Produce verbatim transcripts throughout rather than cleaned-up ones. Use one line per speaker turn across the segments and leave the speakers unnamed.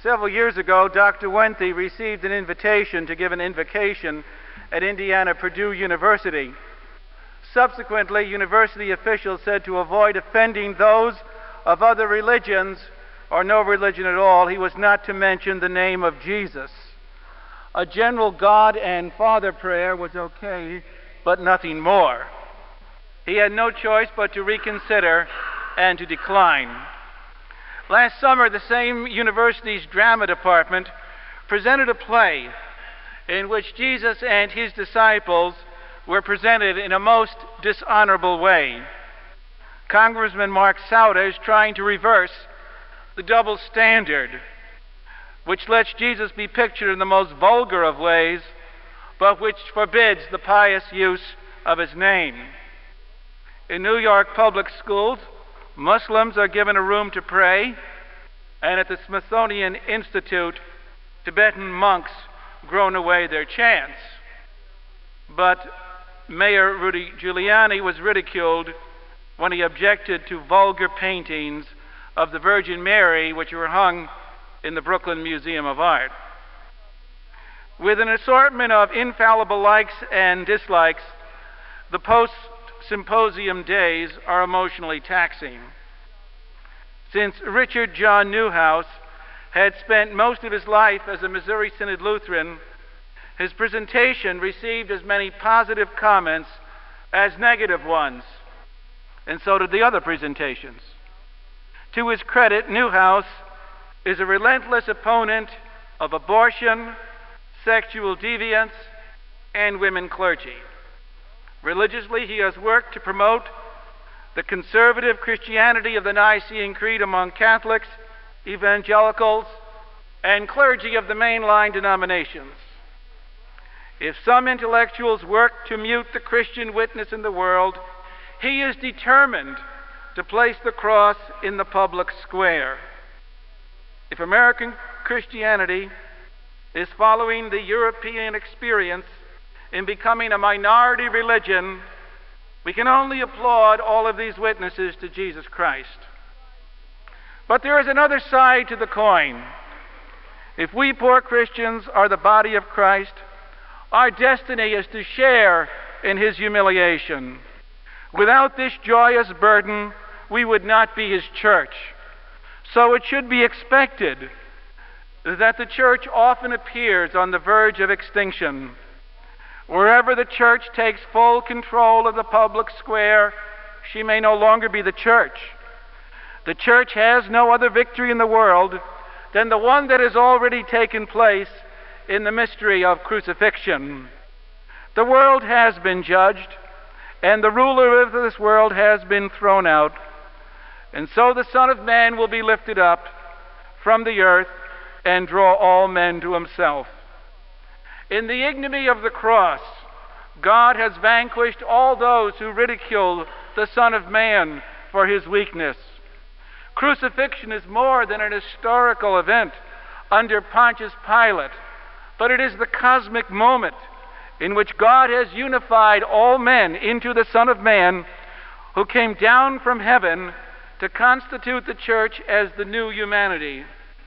Several years ago, Doctor Wenthe received an invitation to give an invocation at Indiana Purdue University. Subsequently, university officials said to avoid offending those of other religions or no religion at all, he was not to mention the name of Jesus. A general God and Father prayer was okay, but nothing more. He had no choice but to reconsider and to decline. Last summer, the same university's drama department presented a play in which Jesus and his disciples were presented in a most dishonorable way. Congressman Mark Sauder is trying to reverse the double standard, which lets Jesus be pictured in the most vulgar of ways, but which forbids the pious use of his name. In New York public schools, Muslims are given a room to pray, and at the Smithsonian Institute, Tibetan monks groan away their chants. But Mayor Rudy Giuliani was ridiculed when he objected to vulgar paintings of the Virgin Mary, which were hung in the Brooklyn Museum of Art. With an assortment of infallible likes and dislikes, the post-symposium days are emotionally taxing. Since Richard John Newhouse had spent most of his life as a Missouri Synod Lutheran, his presentation received as many positive comments as negative ones, and so did the other presentations. To his credit, Newhouse is a relentless opponent of abortion, sexual deviance, and women clergy. Religiously, he has worked to promote the conservative Christianity of the Nicene Creed among Catholics, evangelicals, and clergy of the mainline denominations. If some intellectuals work to mute the Christian witness in the world, he is determined to place the cross in the public square. If American Christianity is following the European experience in becoming a minority religion, we can only applaud all of these witnesses to Jesus Christ. But there is another side to the coin. If we poor Christians are the body of Christ, our destiny is to share in his humiliation. Without this joyous burden, we would not be his church. So it should be expected that the church often appears on the verge of extinction. Wherever the church takes full control of the public square, she may no longer be the church. The church has no other victory in the world than the one that has already taken place in the mystery of crucifixion. The world has been judged, and the ruler of this world has been thrown out, and so the Son of Man will be lifted up from the earth and draw all men to himself. In the ignominy of the cross, God has vanquished all those who ridicule the Son of Man for his weakness. Crucifixion is more than an historical event under Pontius Pilate, but it is the cosmic moment in which God has unified all men into the Son of Man, who came down from heaven to constitute the church as the new humanity.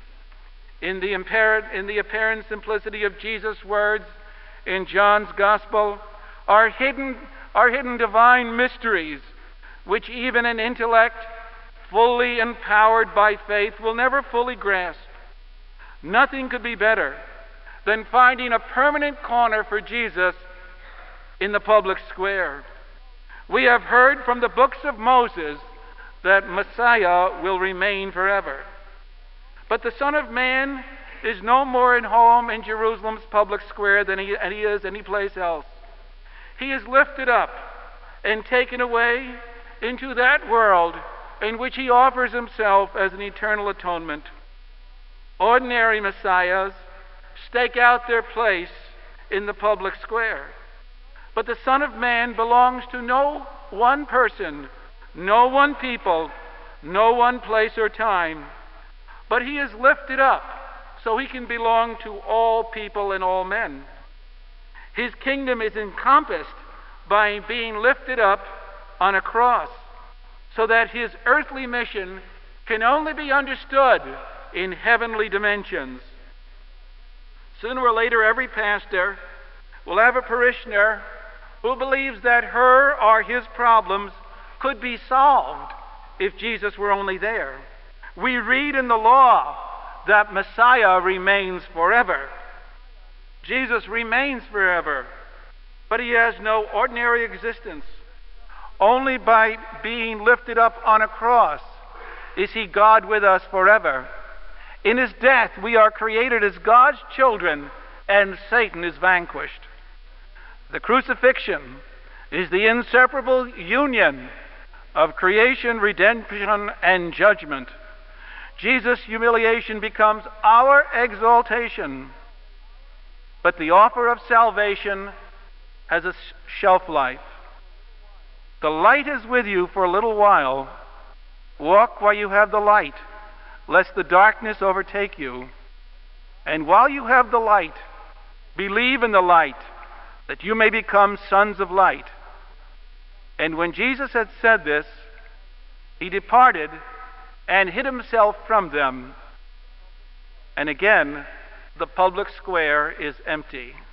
In the, apparent, in the apparent simplicity of Jesus' words in John's Gospel are hidden, are hidden divine mysteries which even an intellect fully empowered by faith will never fully grasp. Nothing could be better than finding a permanent corner for Jesus in the public square. We have heard from the books of Moses that Messiah will remain forever. But the Son of Man is no more at home in Jerusalem's public square than he, he is anyplace else. He is lifted up and taken away into that world in which he offers himself as an eternal atonement. Ordinary messiahs stake out their place in the public square. But the Son of Man belongs to no one person, no one people, no one place or time. But he is lifted up so he can belong to all people and all men. His kingdom is encompassed by being lifted up on a cross, so that his earthly mission can only be understood in heavenly dimensions. Sooner or later, every pastor will have a parishioner who believes that her or his problems could be solved if Jesus were only there. We read in the law that Messiah remains forever. Jesus remains forever, but he has no ordinary existence. Only by being lifted up on a cross is he God with us forever. In his death, we are created as God's children, and Satan is vanquished. The crucifixion is the inseparable union of creation, redemption, and judgment. Jesus' humiliation becomes our exaltation, but the offer of salvation has a shelf life. The light is with you for a little while. Walk while you have the light, lest the darkness overtake you. And while you have the light, believe in the light, that you may become sons of light. And when Jesus had said this, he departed and hid himself from them. And again, the public square is empty.